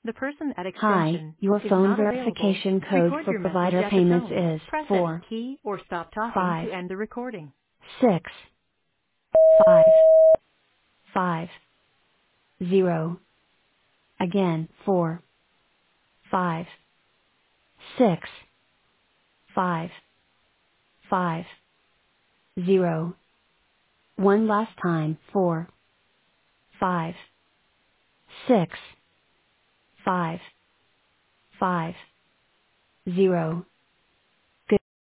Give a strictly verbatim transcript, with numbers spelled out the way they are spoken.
The person at Hi, extension your is phone not available. verification code Record for your message provider at the payments tone. is Press any four, key or stop talking five, to end the recording. six, five, five, zero. Again, four, five, six, five, five, zero. One last time, four, five, six, five, five, zero.